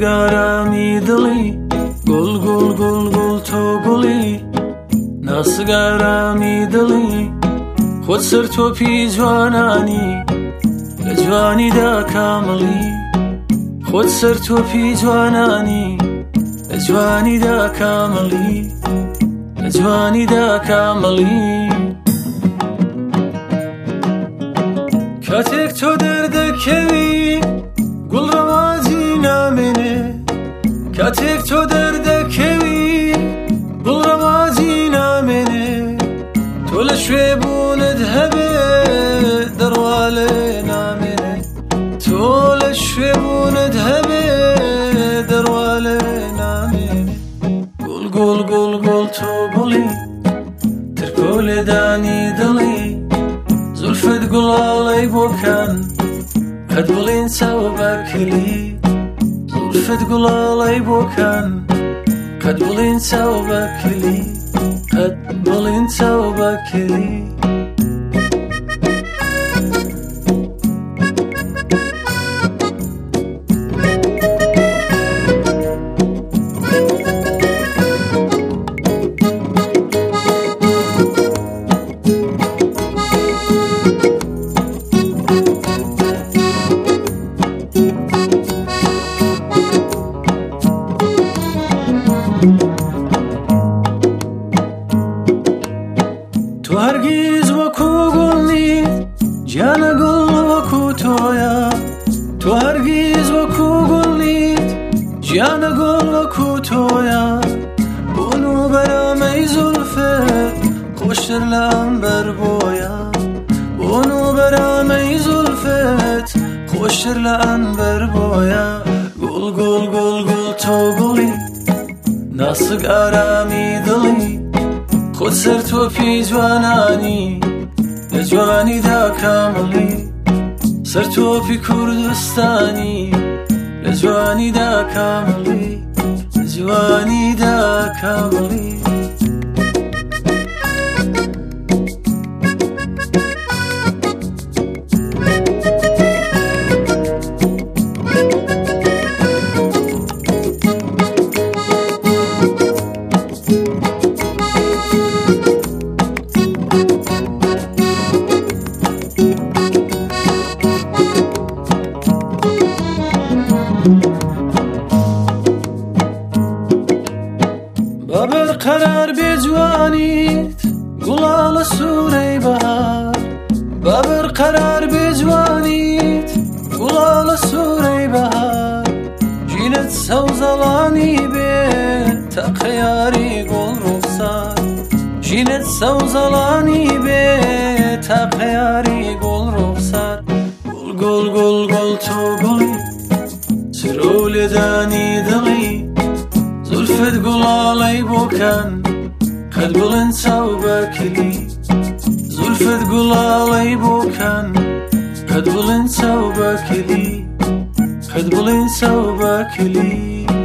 گارامی دڵی گوڵ گوڵ گوڵ گوڵ تۆ گوڵی ناسک گارامی دڵی خۆت سەر تۆپی جوانانی لە جوانیدا کامەڵی خۆت سەر تۆپی جوانانی لە جوانیدا کامەڵی لە جوانیدا کامەڵی کاتێک تۆ دەردەکەوی گوڵ ڕەوازی نامێنێ کاتێک تۆ دەردەکەوی گوڵ ڕەوازی نامێنێ تۆ لە شوێبوونت هەبێ دەڕوا لێ نامێنێ تۆ لە شوێبوونت هەبێ دەڕوا لێ نامێنێ گوڵ گوڵ گوڵ گوڵ تۆ گوڵی ترکۆ لێدانی دڵی زولفت گوڵاڵەی بۆکەن قەت بڵین چاوە بەرکلی زولفت گوڵاڵەی بۆکەن قەت بڵین چاوە بەرکلی قەت بڵین چاوە بەرکلی تو هەرگیز وەکو گوڵ نیت گیانە گوڵ وەکو تۆیە تو هەرگیز وەکو گوڵ نیت گیانە گوڵ وەکو تۆیە بۆن و بەرامەی زولفت خۆشتر لە ئەمبەر بۆیە بۆن و بەرامەی زولفت خۆشتر لە ئەمبەر بۆیە گوڵ گوڵ گوڵ گوڵ تۆ گوڵی ناسک ئارامی دڵی خۆت سەر تۆپی جوانانی لە جوانیدا کامەڵی سەر تۆپی کوردستانی لە جوانیدا کامەڵی لە جوانیدا کامەڵی بابر قرار بجوانیت گوڵاڵە سوورەی بەهار بابر قرار بجوانیت گوڵاڵە سوورەی بەهار ژینت سەوزەڵانی بێ تەقە یاری گوڵ ڕوخسار ژینت سەوزەڵانی بێ تەقە یاری گوڵ ڕوخسار گوڵ گوڵ گوڵ گوڵ تۆ گوڵی سرۆ لێدانی دڵی زولفت گوڵاڵەی بۆکەن قەت بڵێن چاو بەرکلی زولفت گوڵاڵەی بۆکەن قەت بڵێن چاو بەرکلی قەت بڵێن چاو بەرکلی